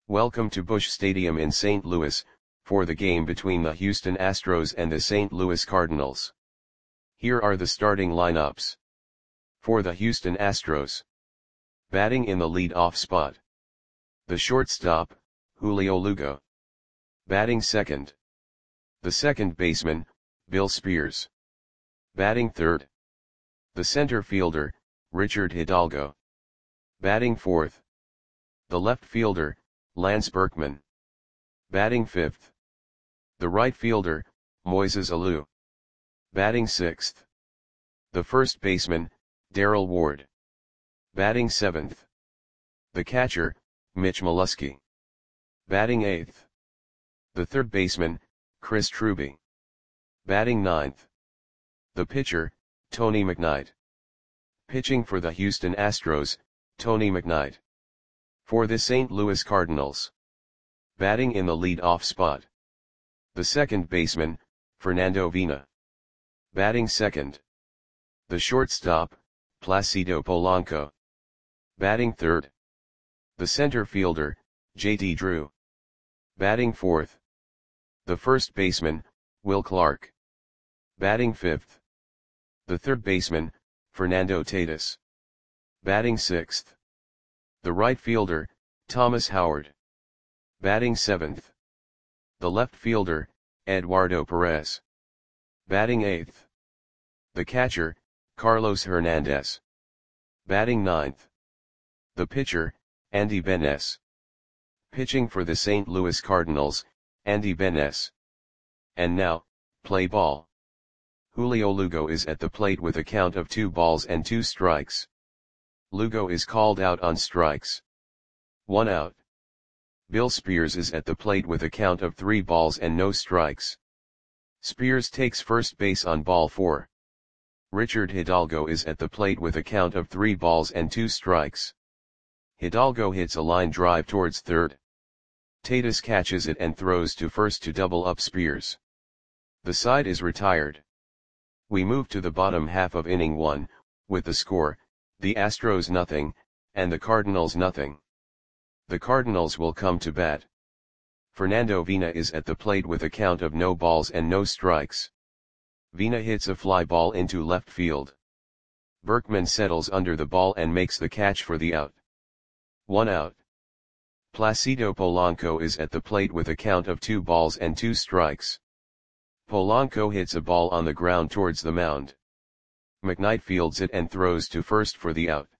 Welcome to Busch Stadium in St. Louis, for the game between the Houston Astros and the St. Louis Cardinals. Here are the starting lineups. For the Houston Astros. Batting in the lead-off spot. The shortstop, Julio Lugo. Batting second. The second baseman, Bill Spears. Batting third. The center fielder, Richard Hidalgo. Batting fourth. The left fielder, Lance Berkman. Batting fifth. The right fielder, Moises Alou. Batting sixth. The first baseman, Darrell Ward. Batting seventh. The catcher, Mitch Molesky. Batting eighth. The third baseman, Chris Truby. Batting ninth. The pitcher, Tony McKnight. Pitching for the Houston Astros, Tony McKnight. For the St. Louis Cardinals. Batting in the lead-off spot. The second baseman, Fernando Vina. Batting second. The shortstop, Placido Polanco. Batting third. The center fielder, J.D. Drew. Batting fourth. The first baseman, Will Clark. Batting fifth. The third baseman, Fernando Tatis. Batting sixth. The right fielder, Thomas Howard. Batting seventh. The left fielder, Eduardo Perez. Batting eighth. The catcher, Carlos Hernandez. Batting ninth. The pitcher, Andy Benes. Pitching for the St. Louis Cardinals, Andy Benes. And now, play ball. Julio Lugo is at the plate with a count of 2-2 Lugo is called out on strikes. 1 out. Bill Spears is at the plate with a count of 3-0. Spears takes first base on ball 4. Richard Hidalgo is at the plate with a count of 3-2. Hidalgo hits a line drive towards third. Tatis catches it and throws to first to double up Spears. The side is retired. We move to the bottom half of inning 1, with the score, the Astros 0, and the Cardinals 0. The Cardinals will come to bat. Fernando Vina is at the plate with a count of no balls and no strikes. Vina hits a fly ball into left field. Berkman settles under the ball and makes the catch for the out. 1 out. Placido Polanco is at the plate with a count of 2-2. Polanco hits a ball on the ground towards the mound. McKnight fields it and throws to first for the out.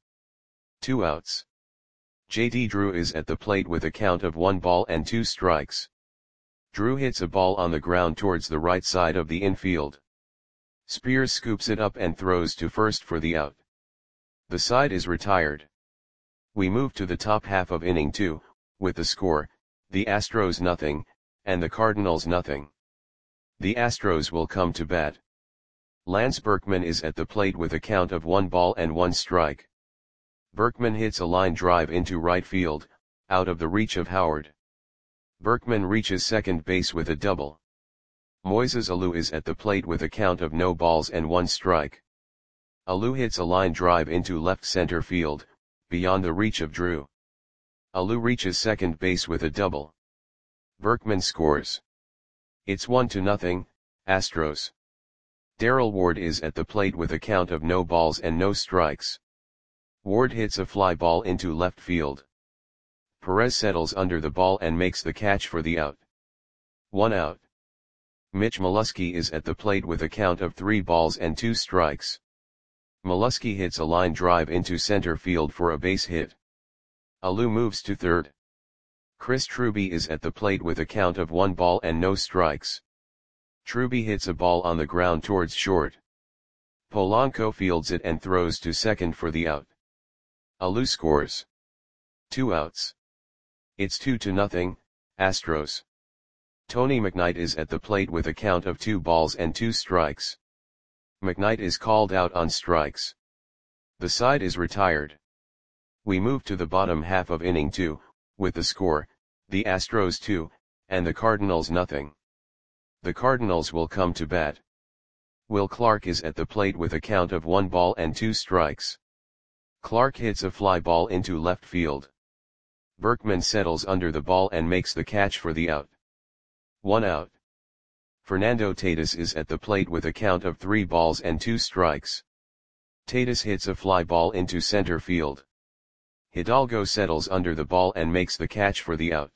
2 outs. J.D. Drew is at the plate with a count of 1-2. Drew hits a ball on the ground towards the right side of the infield. Spears scoops it up and throws to first for the out. The side is retired. We move to the top half of inning 2, with the score, the Astros 0, and the Cardinals 0. The Astros will come to bat. Lance Berkman is at the plate with a count of 1-1. Berkman hits a line drive into right field, out of the reach of Howard. Berkman reaches second base with a double. Moises Alou is at the plate with a count of no balls and 1 strike. Alou hits a line drive into left center field, beyond the reach of Drew. Alou reaches second base with a double. Berkman scores. It's 1-0, Astros. Darrell Ward is at the plate with a count of no balls and no strikes. Ward hits a fly ball into left field. Perez settles under the ball and makes the catch for the out. 1 out. Mitch Molesky is at the plate with a count of 3-2. Molesky hits a line drive into center field for a base hit. Alou moves to third. Chris Truby is at the plate with a count of 1-0. Truby hits a ball on the ground towards short. Polanco fields it and throws to second for the out. Alou scores. 2 outs. It's 2-0, Astros. Tony McKnight is at the plate with a count of 2-2. McKnight is called out on strikes. The side is retired. We move to the bottom half of inning 2, with the score, the Astros 2, and the Cardinals 0. The Cardinals will come to bat. Will Clark is at the plate with a count of 1-2. Clark hits a fly ball into left field. Berkman settles under the ball and makes the catch for the out. 1 out. Fernando Tatis is at the plate with a count of 3 balls and 2 strikes. Tatis hits a fly ball into center field. Hidalgo settles under the ball and makes the catch for the out.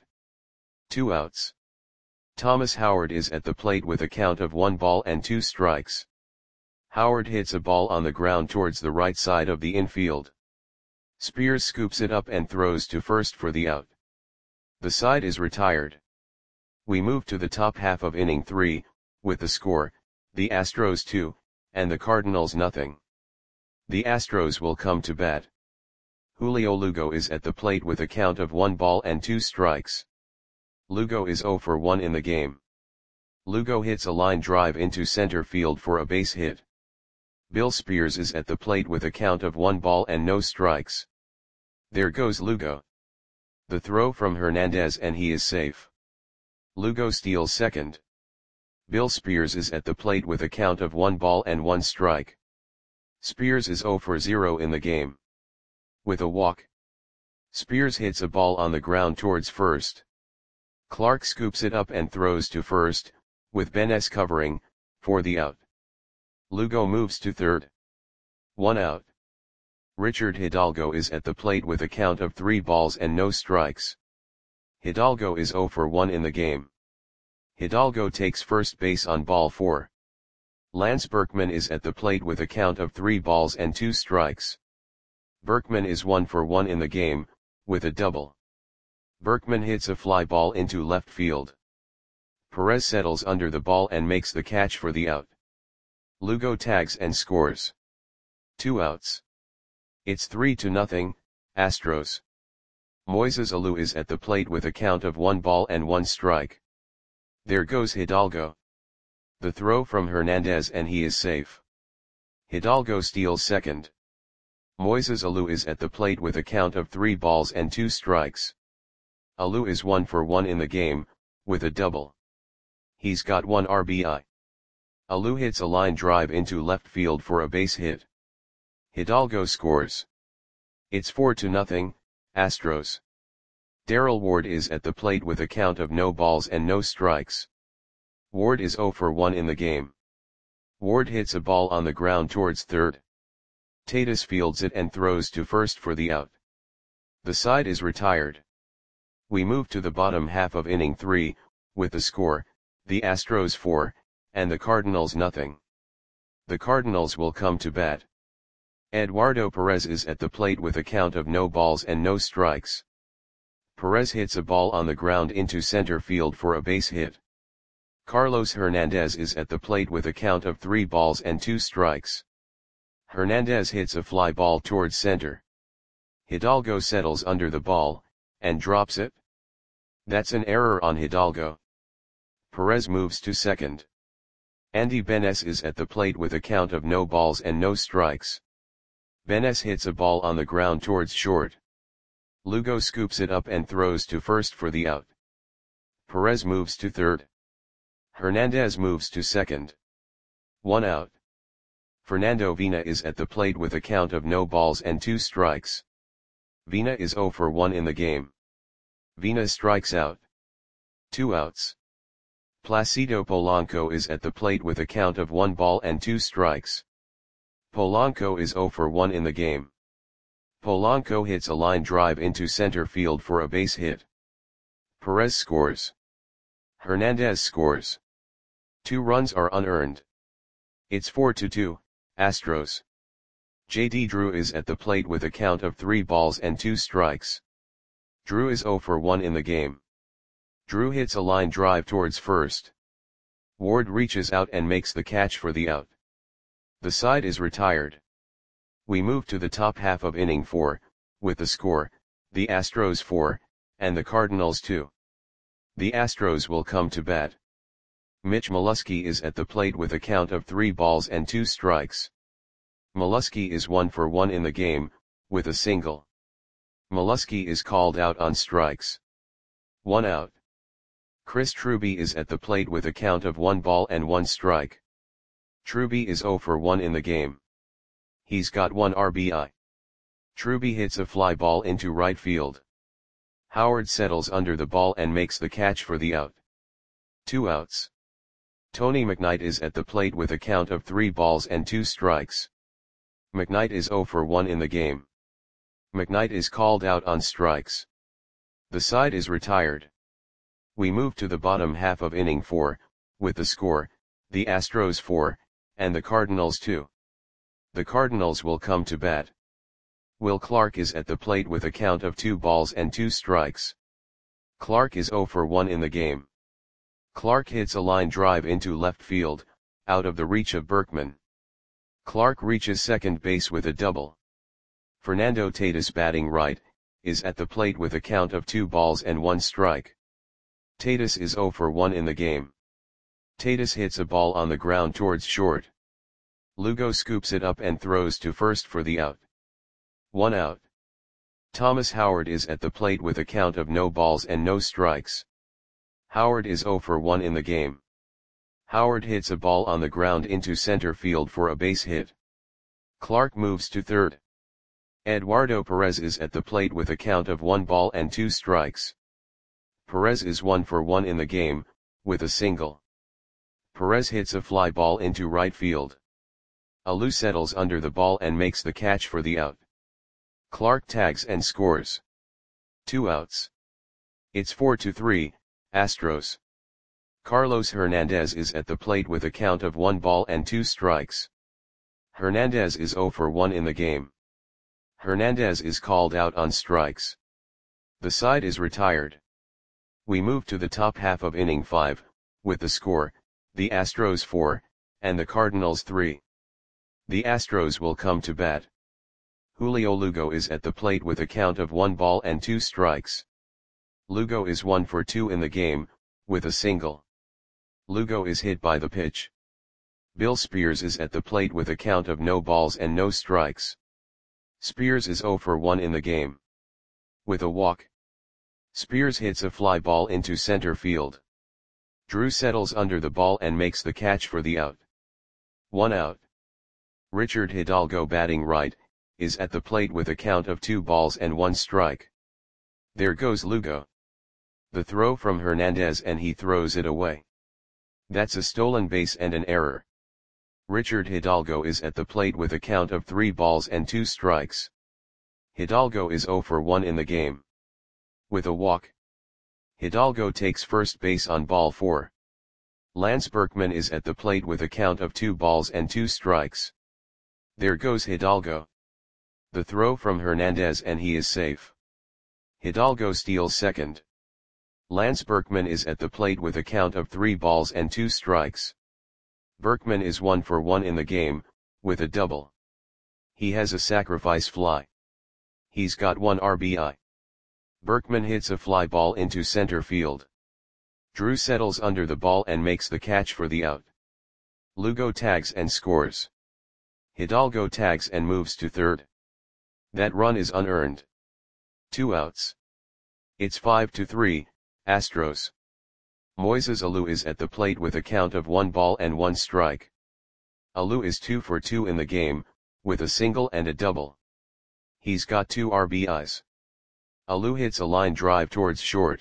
2 outs. Thomas Howard is at the plate with a count of 1 ball and 2 strikes. Howard hits a ball on the ground towards the right side of the infield. Spears scoops it up and throws to first for the out. The side is retired. We move to the top half of inning 3, with the score, the Astros 2, and the Cardinals nothing. The Astros will come to bat. Julio Lugo is at the plate with a count of 1 ball and 2 strikes. Lugo is 0 for 1 in the game. Lugo hits a line drive into center field for a base hit. Bill Spears is at the plate with a count of 1 ball and no strikes. There goes Lugo. The throw from Hernandez and he is safe. Lugo steals second. Bill Spears is at the plate with a count of 1 ball and 1 strike. Spears is 0 for 0 in the game. With a walk. Spears hits a ball on the ground towards first. Clark scoops it up and throws to first, with Benes covering, for the out. Lugo moves to third. 1 out. Richard Hidalgo is at the plate with a count of 3 balls and no strikes. Hidalgo is 0 for 1 in the game. Hidalgo takes first base on ball 4. Lance Berkman is at the plate with a count of 3 balls and 2 strikes. Berkman is 1 for 1 in the game, with a double. Berkman hits a fly ball into left field. Perez settles under the ball and makes the catch for the out. Lugo tags and scores. 2 outs. It's 3-0, Astros. Moises Alou is at the plate with a count of 1 ball and 1 strike. There goes Hidalgo. The throw from Hernandez and he is safe. Hidalgo steals second. Moises Alou is at the plate with a count of 3 balls and 2 strikes. Alou is 1 for 1 in the game, with a double. He's got 1 RBI. Alou hits a line drive into left field for a base hit. Hidalgo scores. It's 4-0, Astros. Darrell Ward is at the plate with a count of no balls and no strikes. Ward is 0 for 1 in the game. Ward hits a ball on the ground towards third. Tatis fields it and throws to first for the out. The side is retired. We move to the bottom half of inning 3, with the score, the Astros 4, and the Cardinals nothing. The Cardinals will come to bat. Eduardo Perez is at the plate with a count of no balls and no strikes. Perez hits a ball on the ground into center field for a base hit. Carlos Hernandez is at the plate with a count of 3 balls and 2 strikes. Hernandez hits a fly ball towards center. Hidalgo settles under the ball, and drops it. That's an error on Hidalgo. Perez moves to second. Andy Benes is at the plate with a count of no balls and no strikes. Benes hits a ball on the ground towards short. Lugo scoops it up and throws to first for the out. Perez moves to third. Hernandez moves to second. 1 out. Fernando Vina is at the plate with a count of no balls and 2 strikes. Vina is 0 for 1 in the game. Vina strikes out. 2 outs. Placido Polanco is at the plate with a count of 1 ball and 2 strikes. Polanco is 0 for 1 in the game. Polanco hits a line drive into center field for a base hit. Perez scores. Hernandez scores. 2 runs are unearned. It's 4-2, Astros. J.D. Drew is at the plate with a count of 3 balls and 2 strikes. Drew is 0 for 1 in the game. Drew hits a line drive towards first. Ward reaches out and makes the catch for the out. The side is retired. We move to the top half of inning 4, with the score, the Astros 4, and the Cardinals 2. The Astros will come to bat. Mitch Molesky is at the plate with a count of 3 balls and 2 strikes. Molesky is 1 for 1 in the game, with a single. Molesky is called out on strikes. 1 out. Chris Truby is at the plate with a count of 1 ball and 1 strike. Truby is 0 for 1 in the game. He's got 1 RBI. Truby hits a fly ball into right field. Howard settles under the ball and makes the catch for the out. 2 outs. Tony McKnight is at the plate with a count of 3 balls and 2 strikes. McKnight is 0 for 1 in the game. McKnight is called out on strikes. The side is retired. We move to the bottom half of inning 4, with the score, the Astros 4, and the Cardinals 2. The Cardinals will come to bat. Will Clark is at the plate with a count of 2 balls and 2 strikes. Clark is 0 for 1 in the game. Clark hits a line drive into left field, out of the reach of Berkman. Clark reaches second base with a double. Fernando Tatis, batting right, is at the plate with a count of 2 balls and 1 strike. Tatis is 0 for 1 in the game. Tatis hits a ball on the ground towards short. Lugo scoops it up and throws to first for the out. 1 out. Thomas Howard is at the plate with a count of no balls and no strikes. Howard is 0 for 1 in the game. Howard hits a ball on the ground into center field for a base hit. Clark moves to third. Eduardo Perez is at the plate with a count of 1 ball and 2 strikes. Perez is 1 for 1 in the game, with a single. Perez hits a fly ball into right field. Alou settles under the ball and makes the catch for the out. Clark tags and scores. 2 outs. It's 4-3, Astros. Carlos Hernandez is at the plate with a count of 1 ball and 2 strikes. Hernandez is 0 for 1 in the game. Hernandez is called out on strikes. The side is retired. We move to the top half of inning 5, with the score, the Astros 4, and the Cardinals 3. The Astros will come to bat. Julio Lugo is at the plate with a count of 1 ball and 2 strikes. Lugo is 1 for 2 in the game, with a single. Lugo is hit by the pitch. Bill Spears is at the plate with a count of no balls and no strikes. Spears is 0 for 1 in the game. With a walk. Spears hits a fly ball into center field. Drew settles under the ball and makes the catch for the out. 1 out. Richard Hidalgo, batting right, is at the plate with a count of 2 balls and 1 strike. There goes Lugo. The throw from Hernandez and he throws it away. That's a stolen base and an error. Richard Hidalgo is at the plate with a count of 3 balls and 2 strikes. Hidalgo is 0 for 1 in the game. With a walk. Hidalgo takes first base on ball 4. Lance Berkman is at the plate with a count of 2 balls and 2 strikes. There goes Hidalgo. The throw from Hernandez and he is safe. Hidalgo steals second. Lance Berkman is at the plate with a count of 3 balls and 2 strikes. Berkman is 1 for 1 in the game, with a double. He has a sacrifice fly. He's got 1 RBI. Berkman hits a fly ball into center field. Drew settles under the ball and makes the catch for the out. Lugo tags and scores. Hidalgo tags and moves to third. That run is unearned. 2 outs. It's 5-3, Astros. Moises Alou is at the plate with a count of 1 ball and 1 strike. Alou is 2 for 2 in the game, with a single and a double. He's got 2 RBIs. Alou hits a line drive towards short.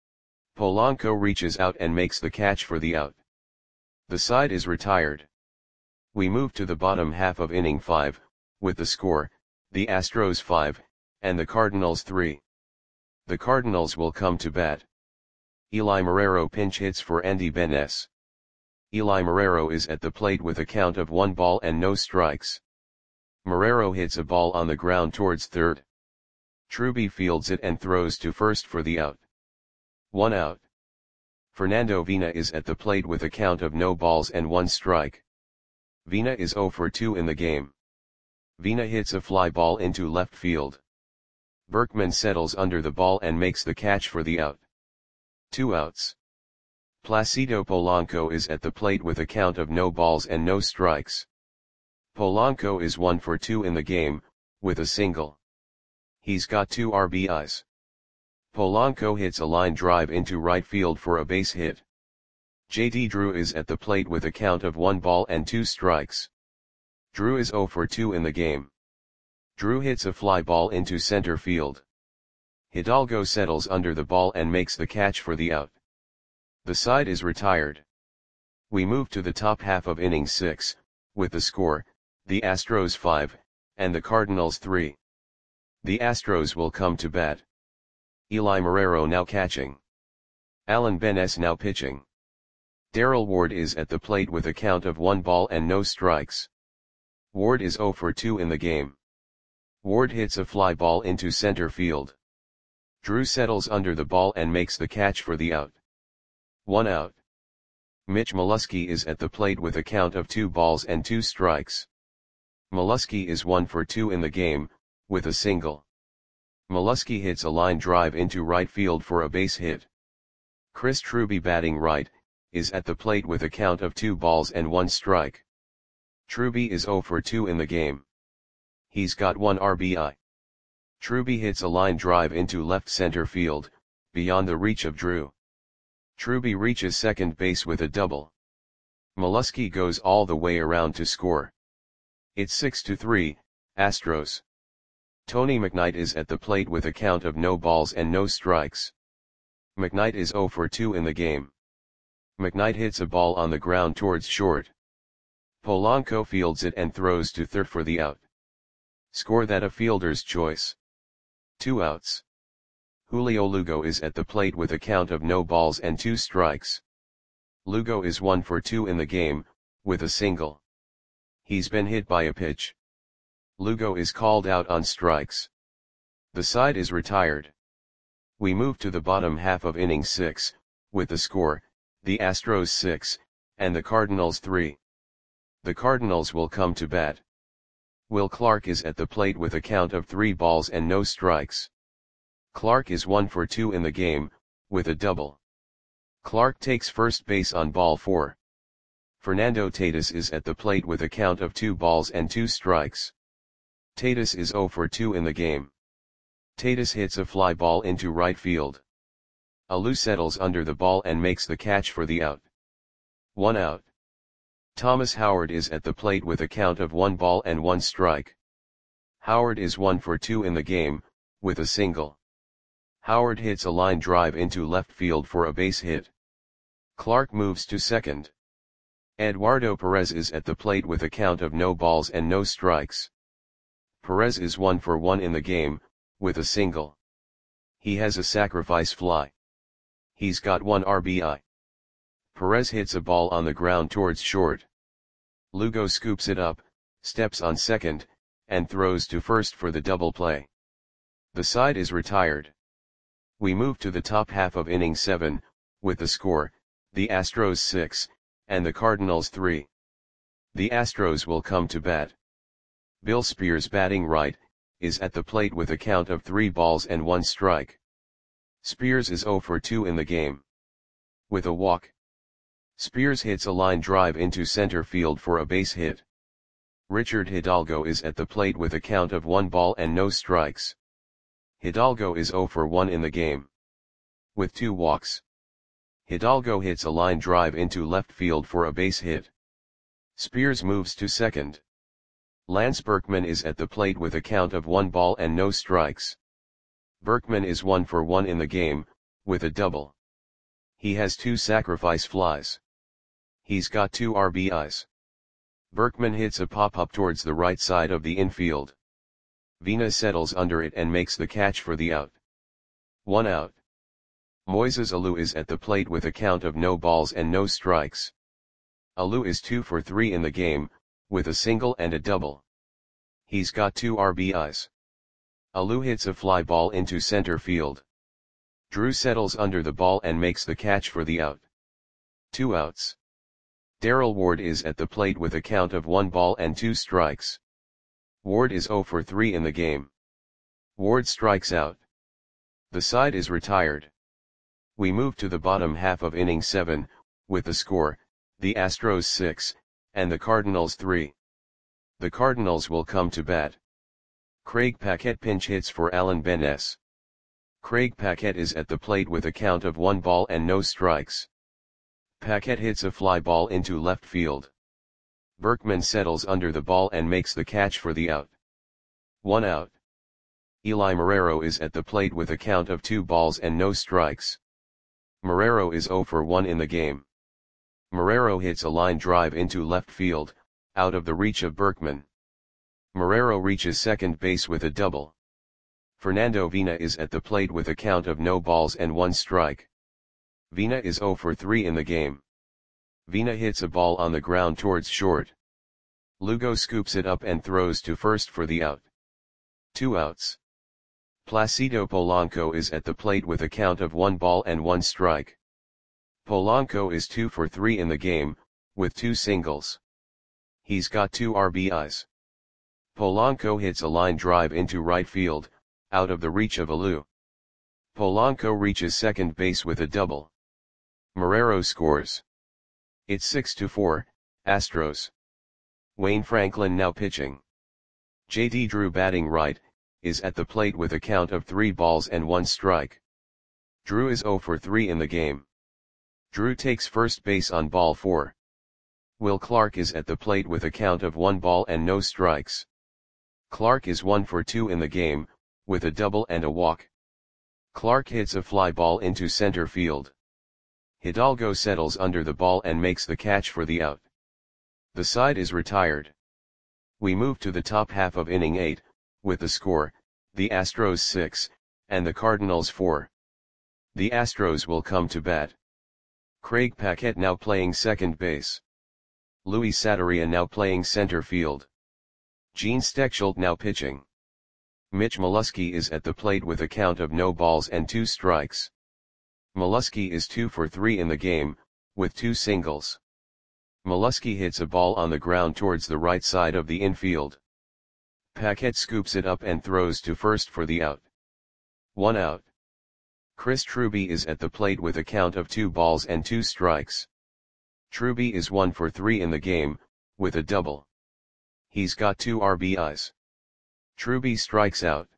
Polanco reaches out and makes the catch for the out. The side is retired. We move to the bottom half of inning 5, with the score, the Astros 5, and the Cardinals 3. The Cardinals will come to bat. Eli Marrero pinch hits for Andy Benes. Eli Marrero is at the plate with a count of 1 ball and no strikes. Marrero hits a ball on the ground towards third. Truby fields it and throws to first for the out. 1 out. Fernando Vina is at the plate with a count of no balls and 1 strike. Vina is 0 for 2 in the game. Vina hits a fly ball into left field. Berkman settles under the ball and makes the catch for the out. 2 outs. Placido Polanco is at the plate with a count of no balls and no strikes. Polanco is 1 for 2 in the game, with a single. He's got 2 RBIs. Polanco hits a line drive into right field for a base hit. JD Drew is at the plate with a count of 1 ball and 2 strikes. Drew is 0 for 2 in the game. Drew hits a fly ball into center field. Hidalgo settles under the ball and makes the catch for the out. The side is retired. We move to the top half of inning 6, with the score, the Astros 5, and the Cardinals 3. The Astros will come to bat. Eli Marrero now catching. Alan Benes now pitching. Darrell Ward is at the plate with a count of 1 ball and no strikes. Ward is 0 for 2 in the game. Ward hits a fly ball into center field. Drew settles under the ball and makes the catch for the out. 1 out. Mitch Molesky is at the plate with a count of 2 balls and 2 strikes. Molesky is 1 for 2 in the game, with a single. Molesky hits a line drive into right field for a base hit. Chris Truby, batting right, is at the plate with a count of 2 balls and 1 strike. Truby is 0 for 2 in the game. He's got 1 RBI. Truby hits a line drive into left center field, beyond the reach of Drew. Truby reaches second base with a double. Molesky goes all the way around to score. It's 6-3, Astros. Tony McKnight is at the plate with a count of no balls and no strikes. McKnight is 0 for 2 in the game. McKnight hits a ball on the ground towards short. Polanco fields it and throws to third for the out. Score that a fielder's choice. 2 outs. Julio Lugo is at the plate with a count of no balls and 2 strikes. Lugo is 1 for 2 in the game, with a single. He's been hit by a pitch. Lugo is called out on strikes. The side is retired. We move to the bottom half of inning 6, with the score, the Astros 6, and the Cardinals 3. The Cardinals will come to bat. Will Clark is at the plate with a count of 3 balls and no strikes. Clark is 1 for 2 in the game, with a double. Clark takes first base on ball 4. Fernando Tatis is at the plate with a count of 2 balls and 2 strikes. Tatis is 0 for 2 in the game. Tatis hits a fly ball into right field. Alou settles under the ball and makes the catch for the out. 1 out. Thomas Howard is at the plate with a count of 1 ball and 1 strike. Howard is 1 for 2 in the game, with a single. Howard hits a line drive into left field for a base hit. Clark moves to second. Eduardo Perez is at the plate with a count of no balls and no strikes. Perez is 1 for 1 in the game, with a single. He has a sacrifice fly. He's got 1 RBI. Perez hits a ball on the ground towards short. Lugo scoops it up, steps on second, and throws to first for the double play. The side is retired. We move to the top half of inning 7, with the score, the Astros 6, and the Cardinals 3. The Astros will come to bat. Bill Spears, batting right, is at the plate with a count of 3 balls and 1 strike. Spears is 0 for 2 in the game. With a walk. Spears hits a line drive into center field for a base hit. Richard Hidalgo is at the plate with a count of 1 ball and no strikes. Hidalgo is 0 for 1 in the game. With 2 walks. Hidalgo hits a line drive into left field for a base hit. Spears moves to second. Lance Berkman is at the plate with a count of 1 ball and no strikes. Berkman is 1 for 1 in the game, with a double. He has 2 sacrifice flies. He's got 2 RBIs. Berkman hits a pop-up towards the right side of the infield. Vina settles under it and makes the catch for the out. 1 out. Moises Alou is at the plate with a count of no balls and no strikes. Alou is 2 for 3 in the game, with a single and a double. He's got 2 RBIs. Alou hits a fly ball into center field. Drew settles under the ball and makes the catch for the out. 2 outs. Darrell Ward is at the plate with a count of 1 ball and 2 strikes. Ward is 0 for 3 in the game. Ward strikes out. The side is retired. We move to the bottom half of inning 7, with the score, the Astros 6, and the Cardinals 3. The Cardinals will come to bat. Craig Paquette pinch hits for Alan Benes. Craig Paquette is at the plate with a count of 1 ball and no strikes. Paquette hits a fly ball into left field. Berkman settles under the ball and makes the catch for the out. 1 out. Eli Marrero is at the plate with a count of 2 balls and no strikes. Marrero is 0 for 1 in the game. Marrero hits a line drive into left field, out of the reach of Berkman. Marrero reaches second base with a double. Fernando Vina is at the plate with a count of no balls and 1 strike. Vina is 0 for 3 in the game. Vina hits a ball on the ground towards short. Lugo scoops it up and throws to first for the out. 2 outs. Placido Polanco is at the plate with a count of 1 ball and 1 strike. Polanco is 2 for 3 in the game, with 2 singles. He's got 2 RBIs. Polanco hits a line drive into right field, out of the reach of Alou. Polanco reaches second base with a double. Marrero scores. It's 6-4, Astros. Wayne Franklin now pitching. J.D. Drew batting right, is at the plate with a count of 3 balls and 1 strike. Drew is 0 for 3 in the game. Drew takes first base on ball 4. Will Clark is at the plate with a count of 1 ball and no strikes. Clark is 1 for 2 in the game, with a double and a walk. Clark hits a fly ball into center field. Hidalgo settles under the ball and makes the catch for the out. The side is retired. We move to the top half of inning 8, with the score, the Astros 6, and the Cardinals 4. The Astros will come to bat. Craig Paquette now playing second base. Luis Sadaria now playing center field. Gene Steckschulte now pitching. Mitch Molesky is at the plate with a count of no balls and 2 strikes. Molesky is 2 for 3 in the game, with 2 singles. Molesky hits a ball on the ground towards the right side of the infield. Paquette scoops it up and throws to first for the out. 1 out. Chris Truby is at the plate with a count of 2 balls and 2 strikes. Truby is 1 for 3 in the game, with a double. He's got 2 RBIs. Truby strikes out.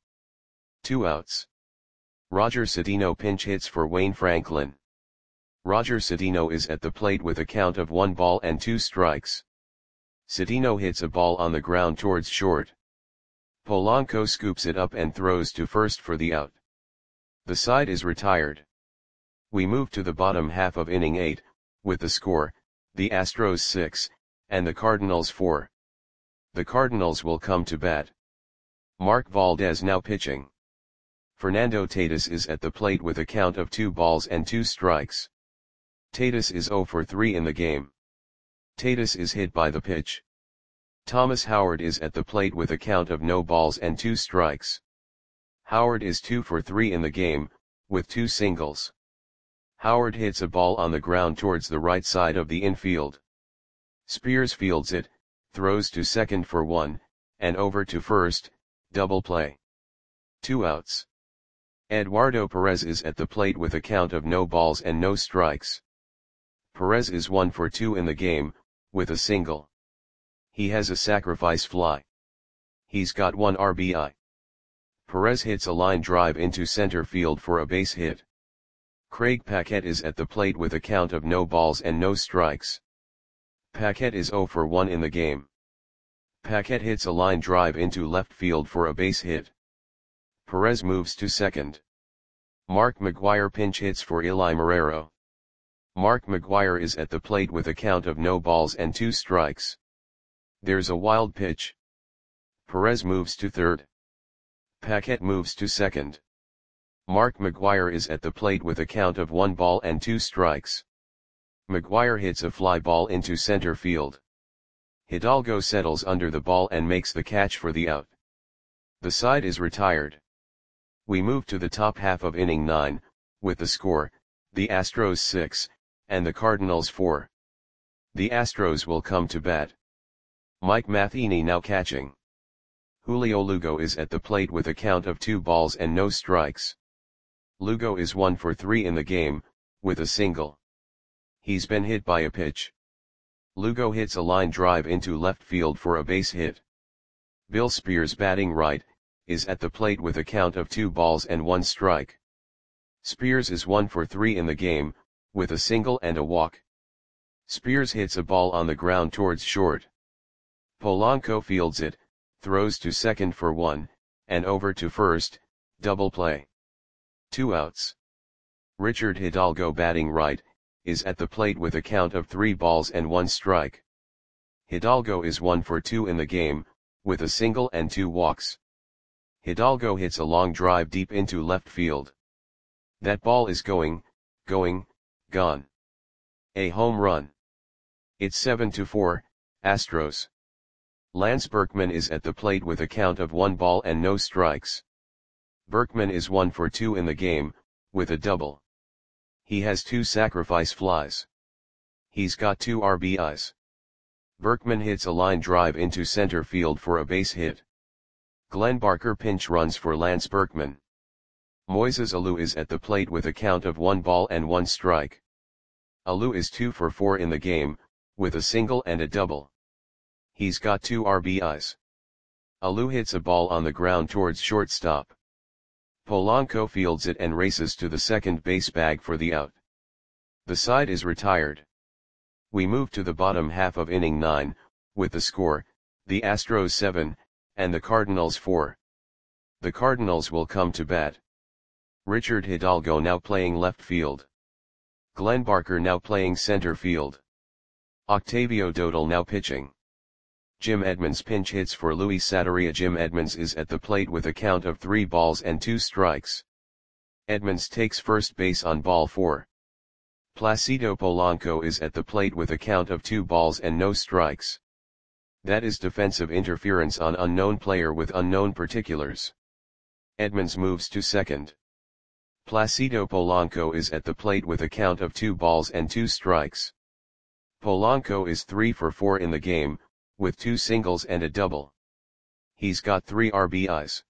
2 outs. Roger Cedeno pinch hits for Wayne Franklin. Roger Cedeno is at the plate with a count of 1 ball and 2 strikes. Cedeno hits a ball on the ground towards short. Polanco scoops it up and throws to first for the out. The side is retired. We move to the bottom half of inning 8, with the score, the Astros 6, and the Cardinals 4. The Cardinals will come to bat. Mark Valdez now pitching. Fernando Tatis is at the plate with a count of 2 balls and 2 strikes. Tatis is 0 for 3 in the game. Tatis is hit by the pitch. Thomas Howard is at the plate with a count of no balls and 2 strikes. Howard is 2 for 3 in the game, with 2 singles. Howard hits a ball on the ground towards the right side of the infield. Spears fields it, throws to second for 1, and over to first, double play. 2 outs. Eduardo Perez is at the plate with a count of no balls and no strikes. Perez is 1 for 2 in the game, with a single. He has a sacrifice fly. He's got 1 RBI. Perez hits a line drive into center field for a base hit. Craig Paquette is at the plate with a count of no balls and no strikes. Paquette is 0 for 1 in the game. Paquette hits a line drive into left field for a base hit. Perez moves to second. Mark McGwire pinch hits for Eli Marrero. Mark McGwire is at the plate with a count of no balls and 2 strikes. There's a wild pitch. Perez moves to third. Paquette moves to second. Mark McGwire is at the plate with a count of 1 ball and 2 strikes. McGwire hits a fly ball into center field. Hidalgo settles under the ball and makes the catch for the out. The side is retired. We move to the top half of inning 9, with the score, the Astros 6, and the Cardinals 4. The Astros will come to bat. Mike Matheny now catching. Julio Lugo is at the plate with a count of 2 balls and no strikes. Lugo is 1 for 3 in the game, with a single. He's been hit by a pitch. Lugo hits a line drive into left field for a base hit. Bill Spears batting right, is at the plate with a count of 2 balls and 1 strike. Spears is 1 for 3 in the game, with a single and a walk. Spears hits a ball on the ground towards short. Polanco fields it, throws to second for 1, and over to first, double play. 2 outs. Richard Hidalgo batting right, is at the plate with a count of 3 balls and 1 strike. Hidalgo is 1 for 2 in the game, with a single and 2 walks. Hidalgo hits a long drive deep into left field. That ball is going, gone. A home run. It's 7-4, Astros. Lance Berkman is at the plate with a count of 1 ball and no strikes. Berkman is 1 for 2 in the game, with a double. He has 2 sacrifice flies. He's got 2 RBIs. Berkman hits a line drive into center field for a base hit. Glenn Barker pinch runs for Lance Berkman. Moises Alou is at the plate with a count of 1 ball and 1 strike. Alou is 2 for 4 in the game, with a single and a double. He's got 2 RBIs. Alou hits a ball on the ground towards shortstop. Polanco fields it and races to the second base bag for the out. The side is retired. We move to the bottom half of inning 9, with the score, the Astros 7, and the Cardinals 4. The Cardinals will come to bat. Richard Hidalgo now playing left field. Glenn Barker now playing center field. Octavio Dodal now pitching. Jim Edmonds pinch hits for Luis Sadaria. Jim Edmonds is at the plate with a count of 3 balls and 2 strikes. Edmonds takes first base on ball 4. Placido Polanco is at the plate with a count of 2 balls and no strikes. That is defensive interference on unknown player with unknown particulars. Edmonds moves to second. Placido Polanco is at the plate with a count of 2 balls and 2 strikes. Polanco is 3 for 4 in the game, with 2 singles and a double. He's got 3 RBIs.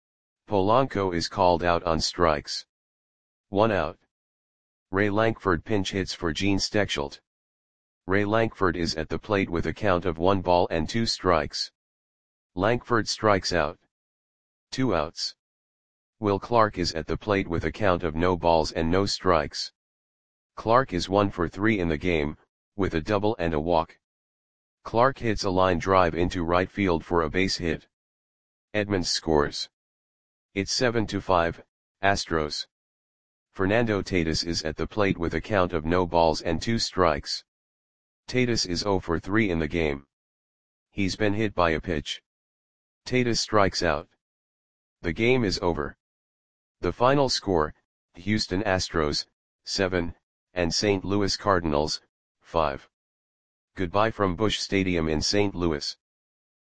Polanco is called out on strikes. 1 out. Ray Lankford pinch hits for Gene Stechelt. Ray Lankford is at the plate with a count of 1 ball and 2 strikes. Lankford strikes out. 2 outs. Will Clark is at the plate with a count of no balls and no strikes. Clark is 1 for 3 in the game, with a double and a walk. Clark hits a line drive into right field for a base hit. Edmonds scores. It's 7-5, Astros. Fernando Tatis is at the plate with a count of no balls and 2 strikes. Tatis is 0 for 3 in the game. He's been hit by a pitch. Tatis strikes out. The game is over. The final score, Houston Astros, 7, and St. Louis Cardinals, 5. Goodbye from Busch Stadium in St. Louis.